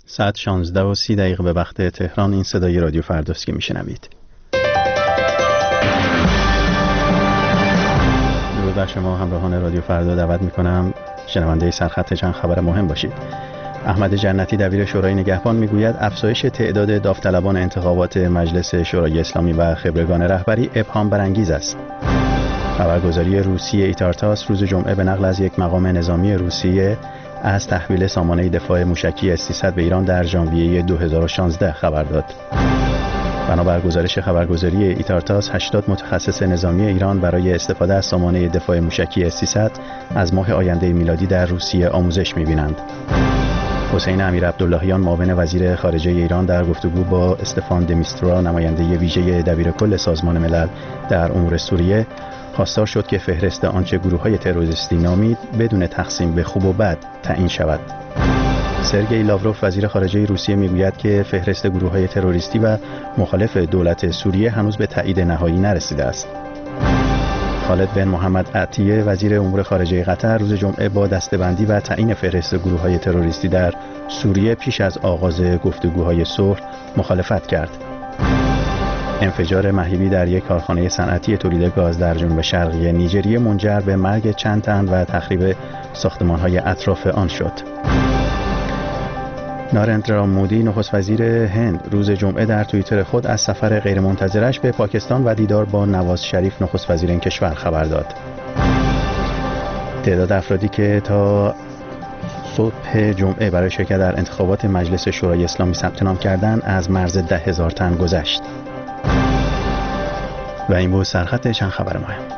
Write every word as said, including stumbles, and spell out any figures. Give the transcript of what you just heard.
ساعت شانزده و سی دقیقه به وقت تهران. این صدای رادیو فرداست که میشنوید. درود بر شما همراهان رادیو فردا. دعوت میکنم شنونده سرخط چند خبر مهم باشید. احمد جنتی دبیر شورای نگهبان میگوید افزایش تعداد داوطلبان انتخابات مجلس شورای اسلامی و خبرگان رهبری ابهام برانگیز است. خبرگزاری روسیه ایتارتاس روز جمعه به نقل از یک مقام نظامی روسیه از تحویل سامانه دفاع موشکی اس سیصد به ایران در ژانویه دو هزار و شانزده خبر داد. بنابر گزارش خبرگزاری ایتارتاس، هشتاد متخصص نظامی ایران برای استفاده از سامانه دفاع موشکی اس سیصد از ماه آینده میلادی در روسیه آموزش می‌بینند. حسین امیرعبداللهیان معاون وزیر خارجه ایران در گفتگو با استفان دمیسترا نماینده ویژه دبیرکل سازمان ملل در امور سوریه خواستار شد که فهرست آنچه گروه‌های تروریستی نامید بدون تقسیم به خوب و بد تعیین شود. سرگئی لاوروف وزیر خارجه روسیه میگوید که فهرست گروه‌های تروریستی و مخالف دولت سوریه هنوز به تایید نهایی نرسیده است. خالد بن محمد عطیه وزیر امور خارجه قطر روز جمعه با دسته‌بندی و تعیین فهرست گروه‌های تروریستی در سوریه پیش از آغاز گفتگوهای صلح مخالفت کرد. انفجار مهیبی در یک کارخانه صنعتی تولید گاز در جنوب شرقی نیجریه منجر به مرگ چند تن و تخریب ساختمان‌های اطراف آن شد. نارندرا مودی نخست وزیر هند روز جمعه در توییتر خود از سفر غیرمنتظرش به پاکستان و دیدار با نواز شریف نخست وزیر این کشور خبر داد. تعداد افرادی که تا صبح جمعه برای شرکت در انتخابات مجلس شورای اسلامی ثبت نام کردند از مرز ده هزار تن گذشت. و این بود سرخط چند خبر مهم.